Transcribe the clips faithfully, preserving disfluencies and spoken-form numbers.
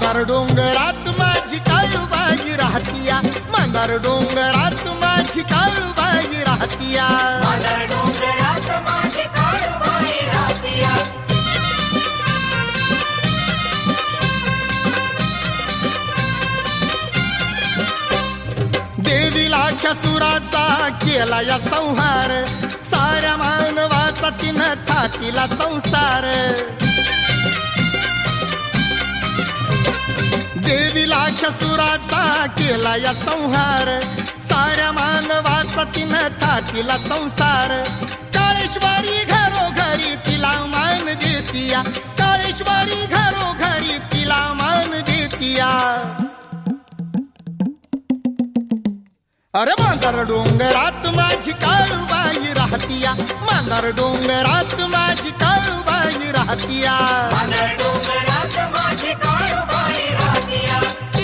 मांदार डोंगरात माझी काळूबाई राहतिया, मांदार डोंगरात माझी काळूबाई राहतिया, मांदार डोंगरात माझी काळूबाई राहतिया. देवीला सुराचा केला या संहार, साऱ्या मानवाचा तिनं थाटीला संसार. देवीला सुराचा केला या संहार, साऱ्या मानवाचा तिनं थाटीला संसार. काळेश्वरी घरोघरी तिला मान देतिया, काळेश्वरी घरोघरी तिला मान देतिया. अरे मांदार डोंगरात माझी काळूबाई राहतिया, मांदार डोंगरात माझी काळूबाई राहतिया, मांदार डोंगरात माझी काळूबाई राहतिया.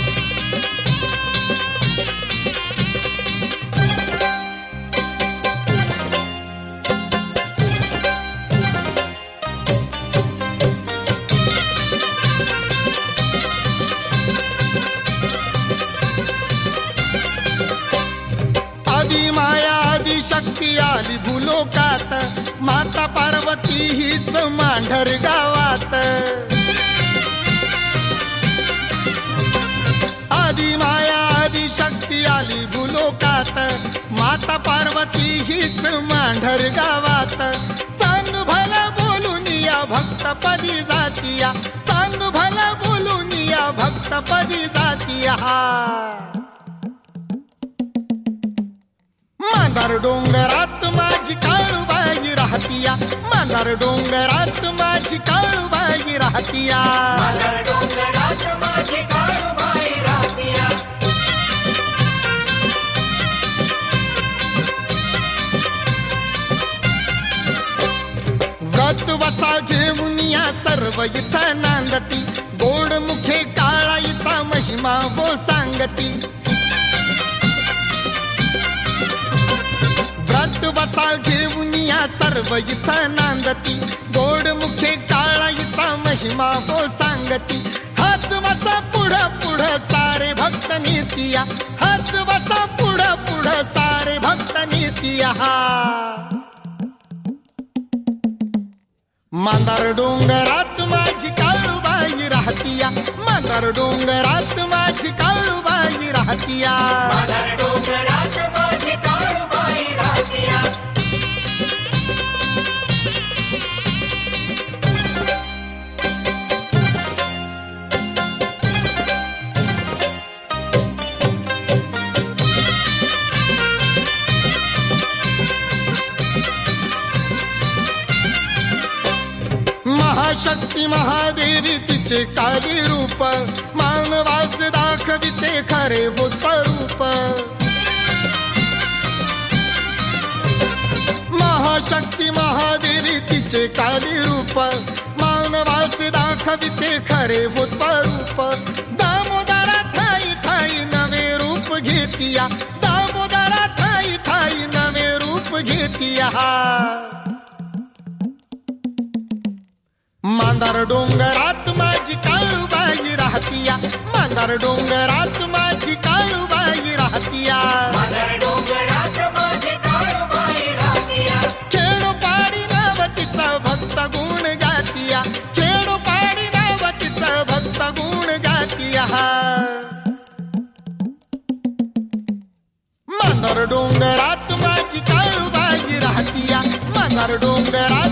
आदि माया आदि शक्ती आली भूलोकात, माता पार्वती हीच मांढर गावात. आदि माया आदि शक्ती आली भूलोकात, माता पार्वती हीच मांढर गावात. चांग भला बोलून या भक्तपदी जातिया, चांग भला बोलून या भक्तपदी जातिया. मांदार डोंगरात माझी काळूबाई राहतिया, मांदार डोंगरात माझी काळूबाई राहतिया, मांदार डोंगरात माझी काळूबाई राहतिया. व्रत वसा घेऊन या सर्व इथं नांदती, गोड मुखे काळा इथं महिमा वो सांगती. व्रत वसा घेऊन या सर्व इथं नांदती, गोड मुखे काळा इथं महिमा वो सांगती. हात वसा पुढं पुढं सारे भक्त नेतिया, हात वसा पुढं पुढं सारे भक्त नेतिया. मांदार डोंगरात माझी काळूबाई राहतिया, मांदार डोंगरात माझी काळूबाई राहतिया, मांदार डोंगरात माझी काळूबाई राहतिया. महाशक्ती महादेवी तिचे काली रूप, मानवास दाखविते खरे वो स्वरूप. महाशक्ती महादेवी तिचे काली रूप, मानवास दाखविते खरे वो स्वरूप. दामोदरा ठाई ठाई नवे रूप घेतिया, दामोदरा ठाई ठाई नवे रूप घेतिया. मांदार डोंगरात माझी काळूबाई राहतिया, मांदार डोंगरात माझी काळूबाई राहतिया, मांदार डोंगरात माझी काळूबाई राहतिया. खेडोपाडी नाव तिचं भक्त गुण गातिया, खेडोपाडी नाव तिचं भक्त गुण गातिया. मांदार डोंगरात माझी काळूबाई राहतिया, मांदार डोंगरात